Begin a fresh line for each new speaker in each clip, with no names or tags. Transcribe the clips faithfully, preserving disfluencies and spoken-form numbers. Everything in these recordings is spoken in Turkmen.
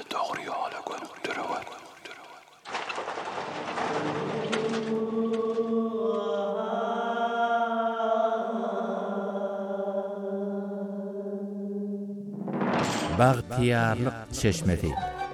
doğru yola götürüyor.
Bagtiyarlyk çeşmesi.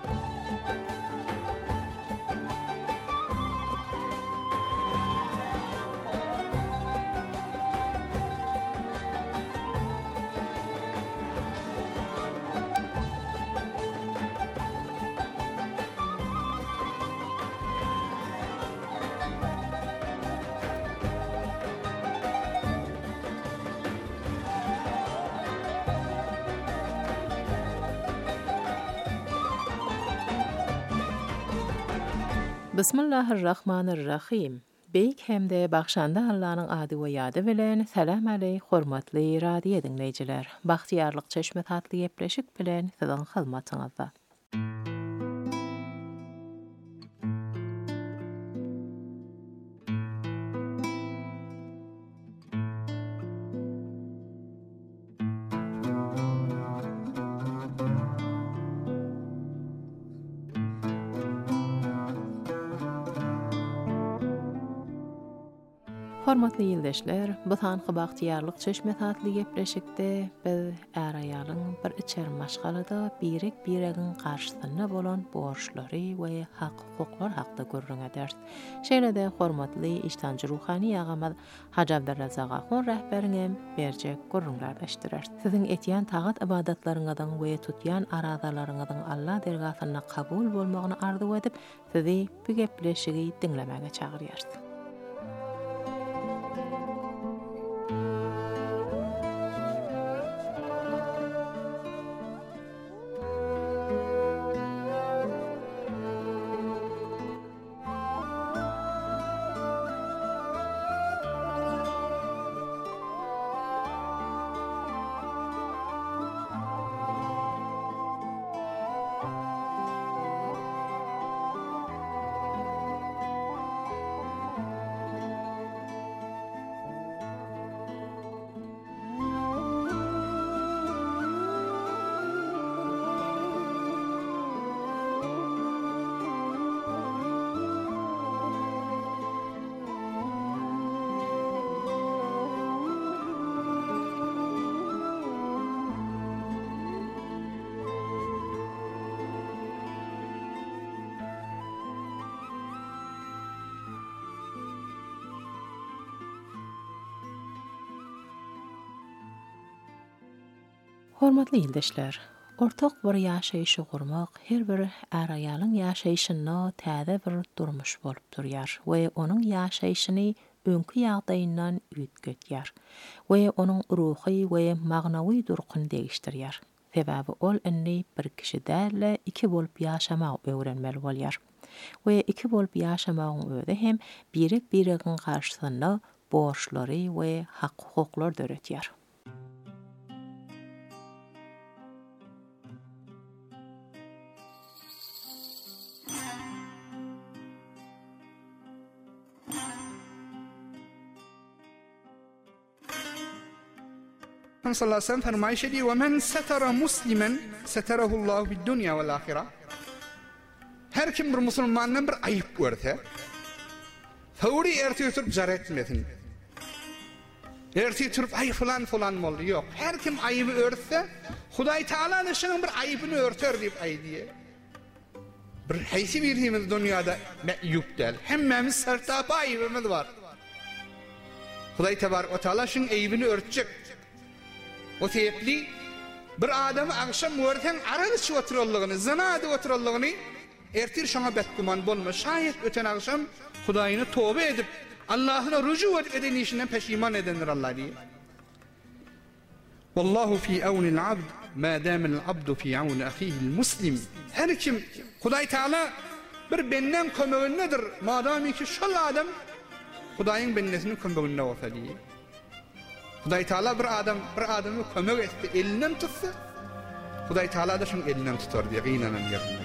Bismillahirrahmanirrahim. Beyk hemde bagşanda Allah'ın ady we ýady bilen salam aley hormatly radio dinleýijiler. Bagtiyarlyk çeşme tatly gepleşik bilen siziň hyzmatyňyzda. Hormatly ýyldaşlar, bu tanky bagtiyarlyk çeşme tatly gepleşikde biz äraýalyň bir içer maşgalada birek biregin garşysynda bolan borçlary we hak-hukuklar hakda görüň eder. Şeýlede hormatly iştanjy ruhany ýagamaz Haji Abdurrazak Ahun rahberiňem berjek görüňlerleşdirer. Siziň etýän tagat ibadatlaryňyzdan we tutýan arazalaryňyzdan Allah dergahyna kabul bolmagyny arzu edip, sizi bu gepleşigi dinlemäge çagyrýar. Hormatly ýyldaşlar, ortak bir ýaşaýyşy gurmak her bir äraýalyň ýaşaýyşyna täze bir durmuş bolup durýar we onuň ýaşaýyşyny öňkü ýagdaýyndan üýtgetýär we onuň ruhy we magnawy durkun degişdirýär. Sebäbi ol inni bir kişi däl iki bolup ýaşamak öwrenmeli bolýar. We iki bolup ýaşamagyň özi hem birek biregin garşysynda borçlary we hak-hukuklar döretýär.
sallallahu aleyhi ve sellem fermayış ediyor: "Men setara muslimen setarahullahu fid dunya vel ahire." Her kim bir musulmandan bir ayıp görse, fawri erti oturup zaret etmesin. Erti oturup ay falan falan oldu yok. Her kim ayıbı örtse, Hudaý Taala şunun bir ayıbını örter deyip ay diye. Bir haysi birimiz dünyada me'yub del. Hemmemiz sertap ayıbımız var. Hudaý Tebarek ve Taala şunun ayıbını örtecek. O sebepli bir adamı akşam görsen aralışy oturallygyny, zina edip oturallygyny ertir şoňa betguman bolma. Şaýat öten akşam Hudaýyny toba edip Allah'ına rücu eden işinden peşiman edendir Allah diye. Wallahu fi awnil abd ma dama'l abdu fi awn ahihi'l muslim. Her kim Hudaý Taala bir benden kömegindedir. Madami ki şol adam Hudaýyň bennesini kömeginde bolsa diye. Hudaý Taala bir adam bir adamy kömek etdi, elinden tutsa, Hudaý Taala da şoň elinden tutar diye gynanyň ýerine.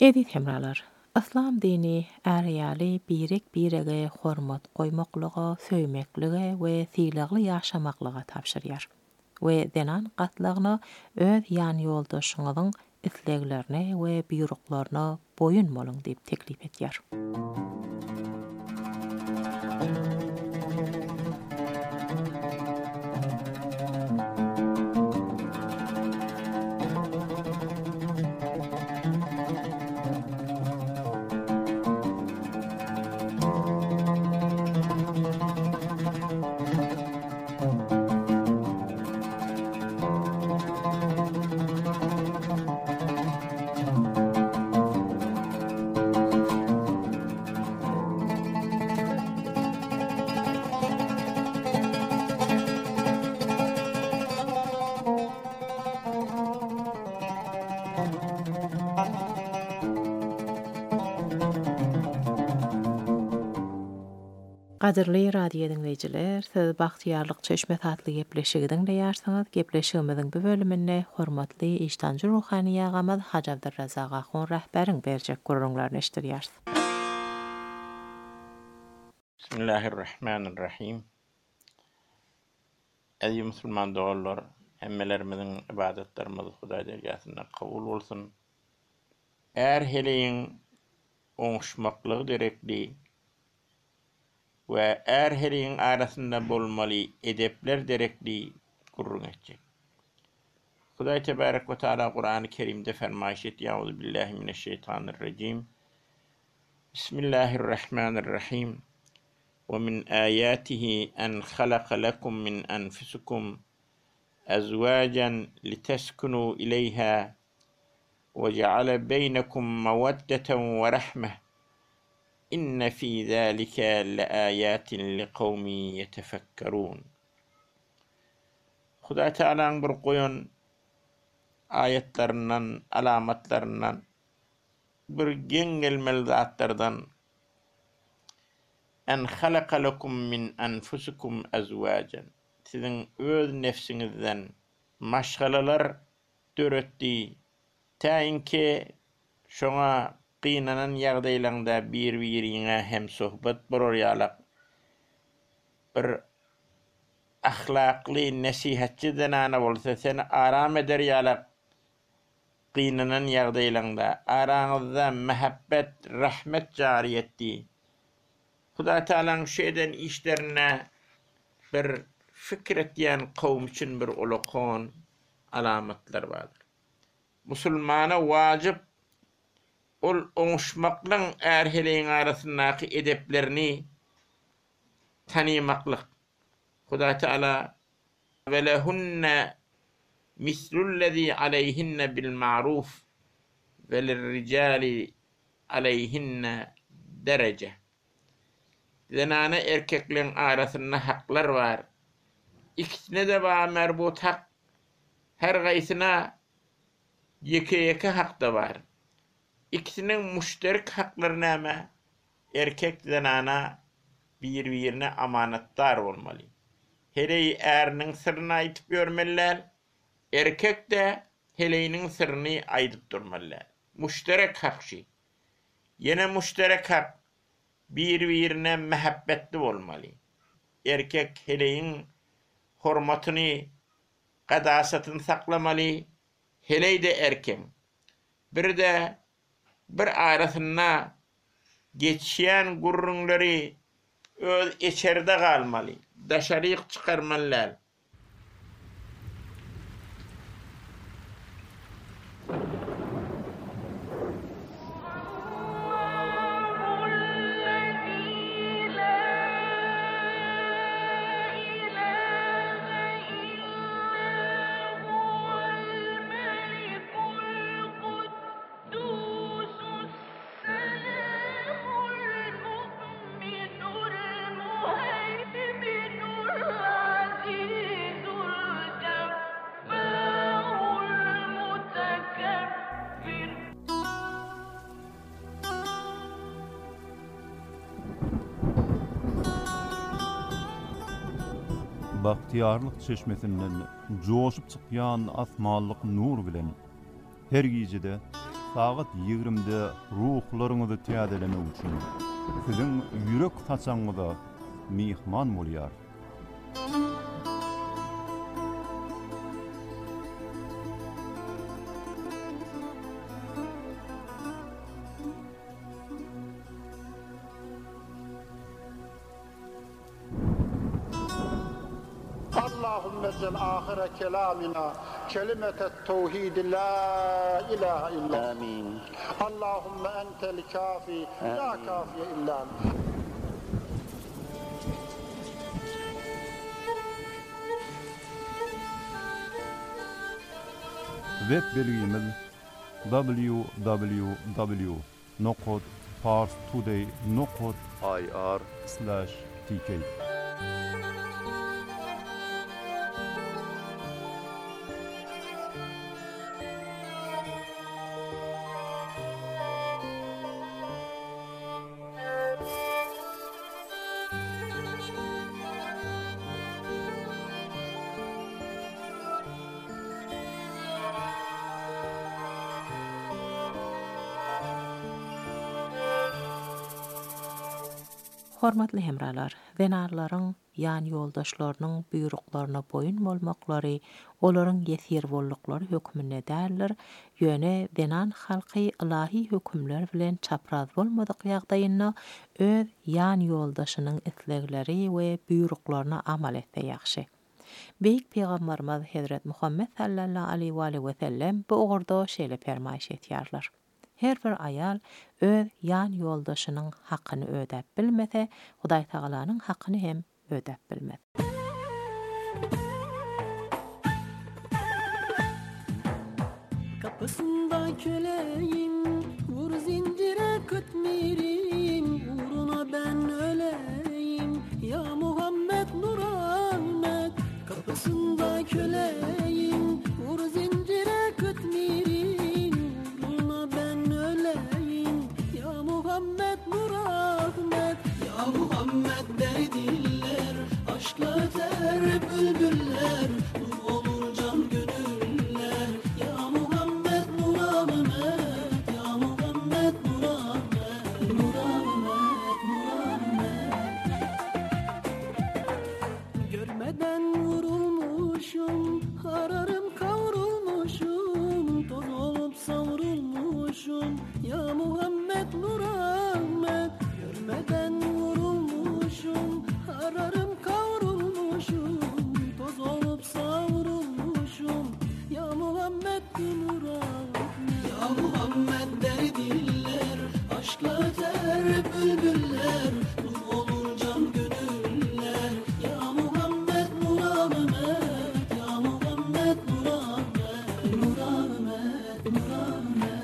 Edit hemralar. İslam dini äriýaly birek birege hormat goýmaklyga, söýmeklige we sylagly ýaşamaklyga tapşyrýar. We denan gatlagyna öz ýan ýoldaşyňyzyň isleglerine we buyruklarına boyun bolun diýip teklip etýär. Qadirli radio dinleyijiler, siz Baxtiýarlyk Çeşmet adly gepleşigiden diýärsiňiz. Gepleşigimiziň bu bölüminde hormatly işdanjy ruhani ýagamyz Haji Abdurrazak Ahun rahberiň berjek gurrunlaryny eşdirýär.
Bismillahirrahmanirrahim. Ey musulman dogallar, hemmelerimiziň ibadetlerimiz Hudaý dergäsinde kabul bolsun. Är heleýin oňuşmaklygy derekli we er heriň arasynda bolmaly edepler derekli gurrun etjek. Hudaý tebarek we taala Kur'an-ı Kerimde fermaýş etýär: "Auzu billahi mineşşeytanirracim. Bismillahirrahmanirrahim. Ve min ayatihi en halaka lekum min enfusikum azwajan liteskunu ilayha ve ceale beynekum meveddeten ve rahmeh. İnne fî zâlike leâyâtin liqawmin yetefekkerûn." Hudaý Teala'nın bir goýan ayetlerinden, alamatlarından, bir geňelmeli zatlardan en halaka lekum min enfusikum azwajan. Sizin öz nefsiňizden maşgalalar döretdi. Täýinki şoňa qiynanan ýagdaýlarynda bir-biriňe hem sohbet bolýarlar. Bir ahlakly nasihatçy denana bolsa sen aram ederýärler. Qiynanan ýagdaýlarynda araňyzda mehabbet, rahmet jary etdi. Hudaý Teala'nın şeýden işlerine bir fikir etýän kowm üçin bir ulukhan alamatlar bardyr. Musulmana wajyp ol oňuşmaklyň erheleýin arasyndaky edeplerini tanymaklyk. Hudaý Teala ve lehunne mislullezî aleyhinne bil ma'ruf ve lirricali aleyhinne derece. Zenane erkeklerin arasynda haklar var. İkisine de ba merbut hak. Her gaýsyna ýeke-ýeke hak da var. İkisinin müşterek hakları näme? Erkek zenana bir-birine amanatdar bolmaly. Heleý erniň sirrini aýtyp görmeliler. Erkek de heleýiniň sirrini aýdyp durmalylar. Müşterek hakşy. Yine müşterek hak bir-birine mehabbetli bolmaly. Erkek heleýin hormatyny, gadasatyny saklamaly. Heleý de erken. Bir de bir arasynda geçýän gurrunlary öz içeride galmaly, daşaryk çykarmalylar.
Baxtiýarlyk çeşmesinden joşup çykýan asmanlyk nur bilen her gijede saat yigrimde ruhlaryňyzy täzelemek üçin siziň ýürek taçaňyza mihman bolýar.
اللهم اجعل آخر كلامنا كلمة التوحيد لا إله إلا آمين. اللهم أنت الكافي لا كافي إلا أنت.
Web belgimiz w w w nokta parstoday nokta i r slash t k.
Hormatly hemralar, denarlaryň ýani ýoldaşlarynyň buýruklaryna boyun bolmaklary, olaryň ýesir bollukları hökmüne däller, ýöne denan halky ilahi hökümler bilen çapraz bolmadyk ýagdaýynda öz ýani ýoldaşynyň islegleri we buýruklaryna amal etse ýaxşy. Beýik Peýgamberimiz Hazrat Muhammed sallallahu aleyhi we sellem bu ogurda şeýle fermaýş etýärler. Her bir ayal öz yan yoldaşının hakkını ödep bilmese, Hudaý Tagalanyň hakkını hem ödep bilmez.
Kapısında köleyim, vur zincire kütmirim, uğruna ben öleyim, ya Muhammed Nur Ahmet. Kapısında köleyim, vur zincire kütmirim, uğruna ben öleyim, ya Muhammed Nur Ahmet. Ya Muhammed der diller, aşkla öter bülbüller, nur olur can gönüller, ya Muhammed Nur Ahmet, ya Muhammed Nur Ahmet, Nur Ahmet, Nur Ahmet. Görmeden vurulmuşum, hararım kavrulmuşum, toz olup savrulmuşum, ya Muhammed Nur Ahmet. Görmeden vurulmuşum, hararım kavrulmuşum, toz olup savrulmuşum, ya Muhammed Nur Ahmet. Ya Muhammed der diller, aşkla öter bülbüller, nur olur can gönüller, ya Muhammed Nur Ahmet, ya Muhammed Nur Ahmet, Nur Ahmet, Nur Ahmet.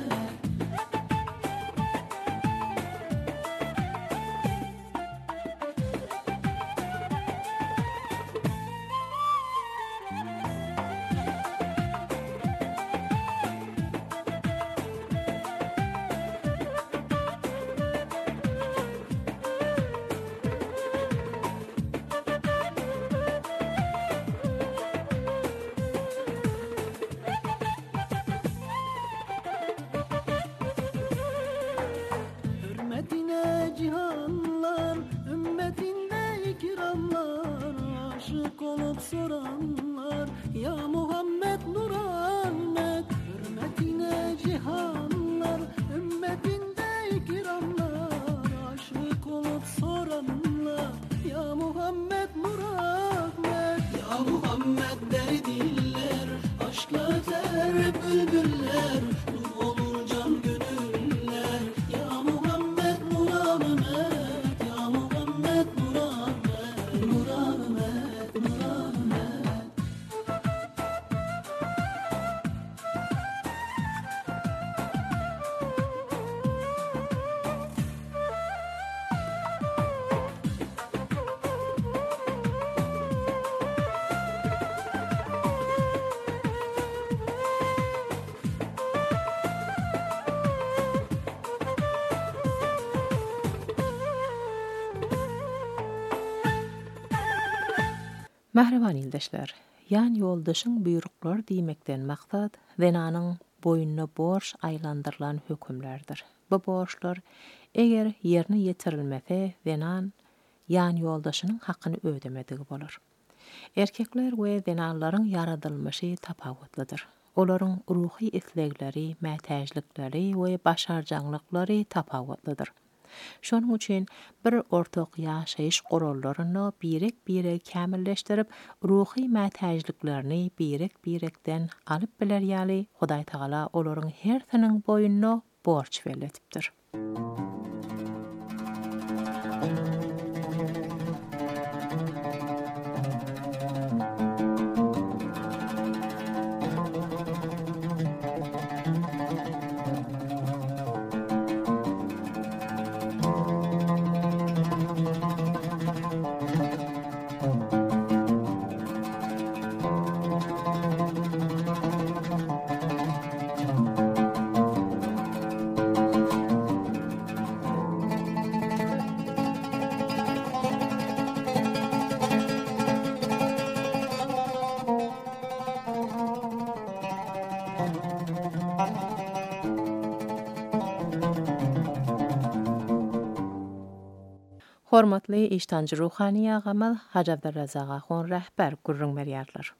Hürmetine cihanlar, ümmetinde ikramlar, aşık olup soranlar, ya Muhammed Nur Ahmet. Hürmetine cihanlar, ümmetinde ikramlar, aşık olup soranlar, ya Muhammed Nur Ahmet. Ya Muhammed der diller, aşkla öter bülbüller, nur olur can gönüller, ya Muhammed Nur Ahmet, ya Muhammed Nur Ahmet, Nur Ahmet, Nur Ahmet.
Mähreban ýoldaşlar, ýani ýoldaşyň buyruklar diýmekden maksat, denanyň boyunna borç aylandırılan hükümlerdir. Bu borçlar eger yerine yetirilmese zenan yani yoldaşının hakkını ödemedigi bolar. Erkekler we zenanlaryň yaradylmışy tapawutlydyr. Olaryň ruhy islegleri, mätäjlikleri we başarjanlyklary tapawutlydyr. Şonuň üçin bir ortak ýaşaýyş gorallaryny birek-birek kämilleşdirip, ruhy mätäjliklerini birek-birekden alyp bilerýäli Hudaý Taala olaryň hersiniň boyunna borç berletipdir. Hormatly iştancı ruhani ağamız Hacı Abdurrazak Ahun rehber gurrun berýärler.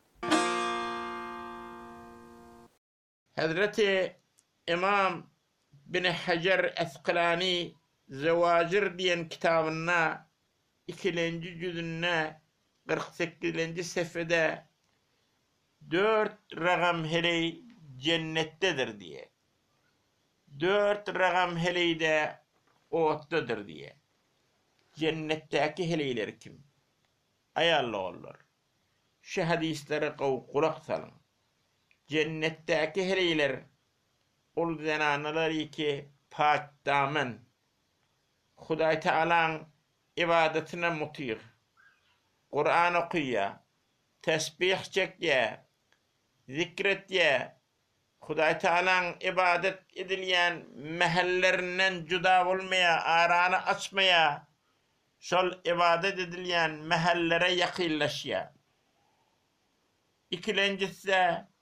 Hazreti İmam bin Hacer Asqalani Zawajir diyen kitabına ikinci cüzünne kırk sekizinci sefede dört ragam heley cennettedir diye. Dört ragam heley de ottadır diye. Cennetteki heleyler kim? Ayallı olur. Şu hadislere kulak salın. Cennetteki heleyler ol zenanalar ki pak damen Hudaý Taala'nın ibadetine mutir. Kur'an okuya, tesbih çekye, zikretye, Hudaý Taala'nın ibadet edilýän mahallerinden juda bolmaya, arany açmaya, şol ibadet edilýän mahallere yakınlaşya. İkincisi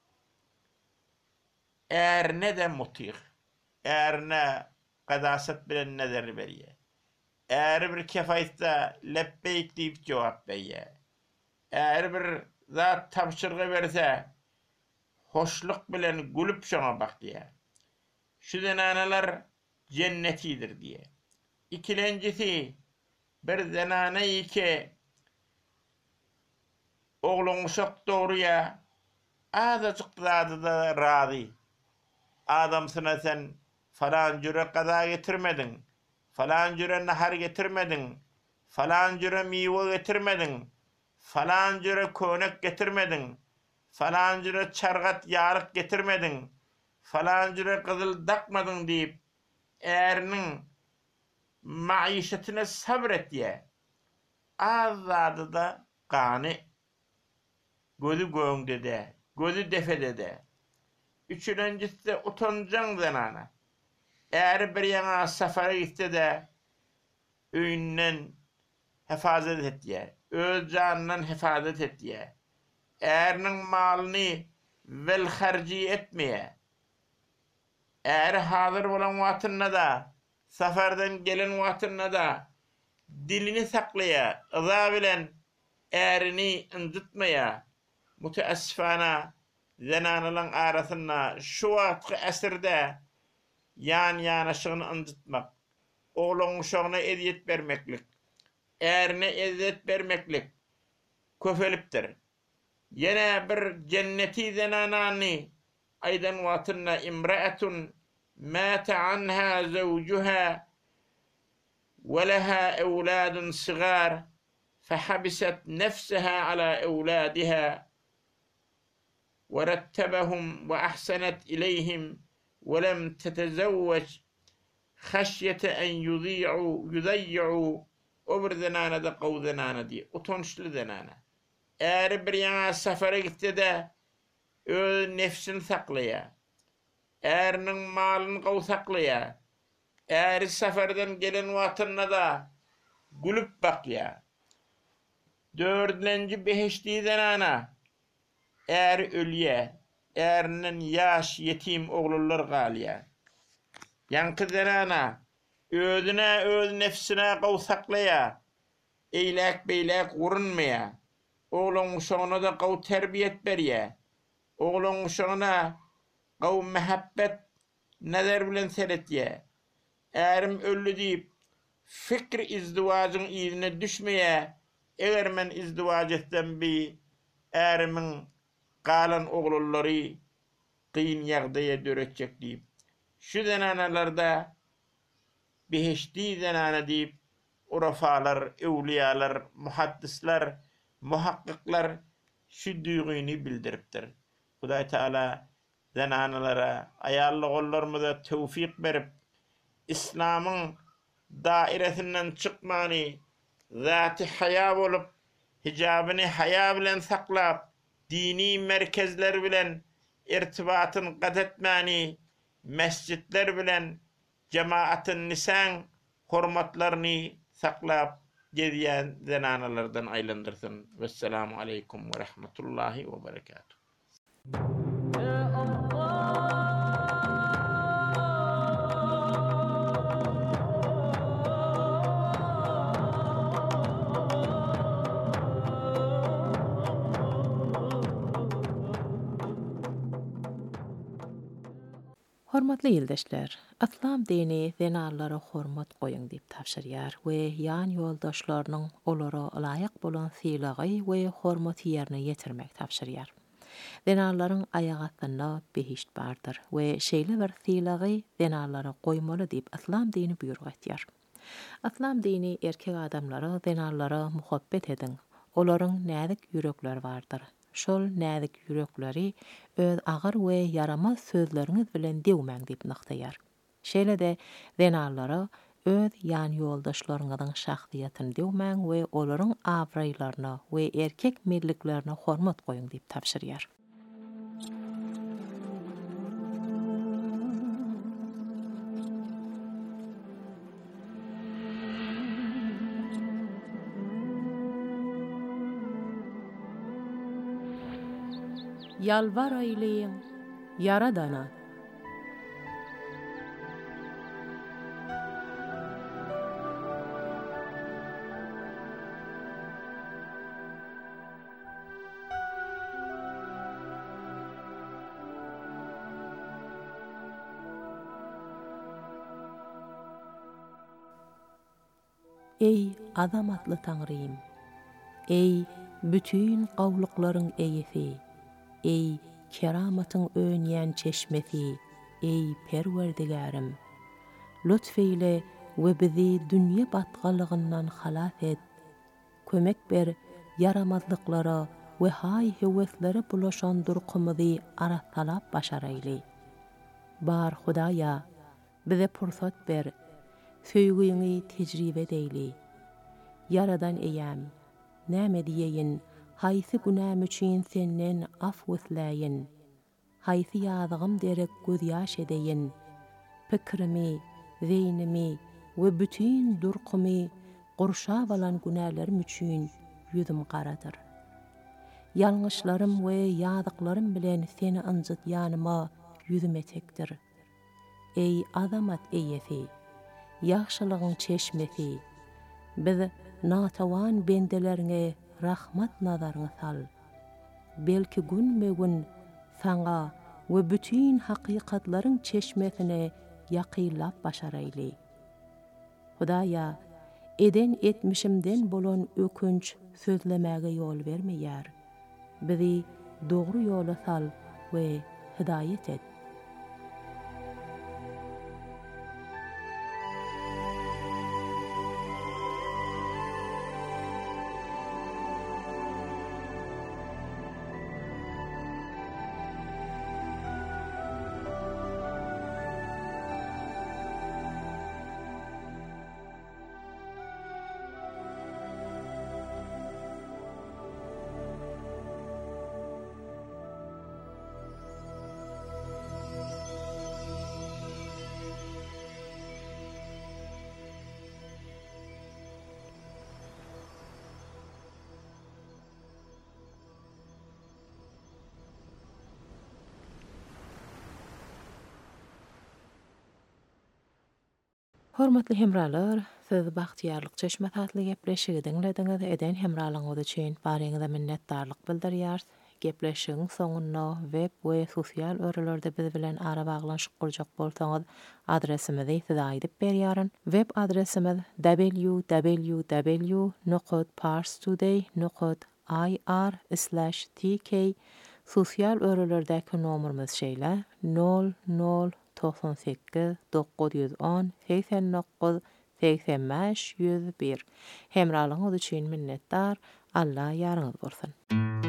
eğer ne de mutir, eğer ne kadasat bilen nezer berýär. Eğer bir kefayette lebbeyk deyip cevap berýär. Eğer bir zat tapşyrgy berse, hoşluk bilen gülüp şoňa bakýar. Şu zenanalar cennetidir diye. İkincisi bir zenane ki oğlun şok doğruya azıcık zadı da razı. Adamsına sen falan cüre kaza getirmedin, falan cüre nahar getirmedin, falan cüre meyve getirmedin, falan cüre könek getirmedin, falan cüre çargat yarık getirmedin, falan cüre kızıl dakmadın deyip eğerinin maişetine sabret diye azadı da gani gözü göğünde de gözü defede de üçüncüsü de utancan zenana eğer bir yana sefere gitti de öyünden hefazet et diye öz canından hefazet et diye eğerinin malını vel harci etmeye eğer hazır olan vatınna da seferden gelen wagtynda da dilini saklaya, ıza bilen erini incitmaya, müteessifana zenanalan arasynda şu wagtky esirde yan yanaşygyny incitmak, oğlun şoňuna eziyet bermeklik, erine eziyet bermeklik köfelipdir. Yine bir cenneti zenanani aydan wagtynda imraatun مات عنها زوجها ولها أولاد صغار فحبست نفسها على أولادها ورتبهم وأحسنت إليهم ولم تتزوج خشية أن يضيعوا يضيعوا أبر ذنانة دا قو ذنانة دي أطنشل ذنانة eğer bir yana sefere gitti de öz nefsin saklaya, erinin malını qaw saklaya, er seferden gelen vatınna da gülüp bakya. Dördüncü beheşti zenana er ölüye, erinin yaş yetim oğullar galya. Yankı denana özüne öz nefsine qawsaklaya. Eylek beylek urunmaya. Oğlun uşağına da qaw terbiyet berye. Oğlun uşağına qaw mehabbet nazar bilen seretye. Erim öllü deyip fikri izdivacın izine düşmeye. Eger men izdivac etsem bi erimin qalan oğulları qıyın yağdaya döretecek deyip. Şu zenanalarda beheşti zenana deyip urafalar, evliyalar, muhaddisler, muhakkikler şu duygunu bildiriptir. Huday Teala zenanalara ayarlı kollarımıza tevfik verip İslam'ın dairesinden çıkmanı, zat-ı haya olup hicabını haya bilen saklap dini merkezler bilen irtibatın kat etmani, mescitler bilen cemaatın nisan hormatlarını saklap geziyen zenanalardan aylandırsın. Vesselamu aleykum ve rahmetullahi ve berekatuhu.
Hormatly ýyldaşlar, Islam dini zenarlara hormat goýun diýip tapşyrýar we ýan ýoldaşlarynyň olara laýyk bolan sylagy we hormaty ýerine ýetirmek tapşyrýar. Zenarlaryň aýagy astynda behişt bardyr we şeýle bir sylagy zenarlara goýmaly diýip Islam dini buyruk etýär. Islam dini erkek adamlara zenarlara muhabbet edin. Olaryň näzik ýürekleri bardyr. Şol näzik yürekleri öz agyr we yaramaz sözleriniz bilen dewmäň diýip nykdaýar. Şeýle de zenarlara öz ýan ýoldaşlaryňyzyň şahsiýetini dewmäň we olaryň awraýlaryna we erkek milliklerine hormat goýun diýip tapşyrýar. Yalvar ayleyin Yaradana. Ey azamatly Taňrym, ey bütün gawlyklaryň eýesi, ey keramatyň önýän çeşmesi, ey Perwerdigarim, lütfeyle we bizi dünýä batgalygyndan halas et. Kömek ber yaramazlyklara we hay heweslere bulaşan durqumyzy aratalap başaraýly. Bar Hudaýa, bize pursat ber, söýgüňi tejribe eýli. Yaradan eýäm, näme diýeýin? Haýsy günäm üçin senden af wüsläýin. Haýsy ýazgym derek göz ýaş edeýin. Pikrimi, zeynimi we bütün durqumy gurşa balan günälerim üçin ýüzüm garadyr. Ýalňyşlarym we ýazyklarym bilen seni ynjytýanyma ýüzüm etekdir. Ey azamat eýesi, ýaxşylygyň çeşmesi, biz natawan bendelerine rahmat nazaryny sal. Belki gün-megün saňa we bütün hakykatlaryň çeşmesine ýakynlap başaraýly. Hudaýa, eden etmişimden bolan ökünç sözlemäge ýol bermeýär. Bizi dogry ýola sal we hidaýet et. Hormatly hemralar, siz bagtýarlyk çeşme tatly gepleşigiňiz eden hemralaňyz üçin baryňyza minnetdarlyk bildirýär. Gepleşigiň soňunda web we sosial örelerde biz bilen ara baglanşyk boljak bolsaňyz adresimizi size aýdyp berýäryn. Web adresimiz w w w nokta parstoday nokta i r slash t k. Sosial örelerdäki nomerimiz şeýle nol nol doksan sekiz dokuz yüz on seksen dokuz seksen beş yüz bir. Hemralaňyz üçin minnetdar. Allah ýarňyz bolsun.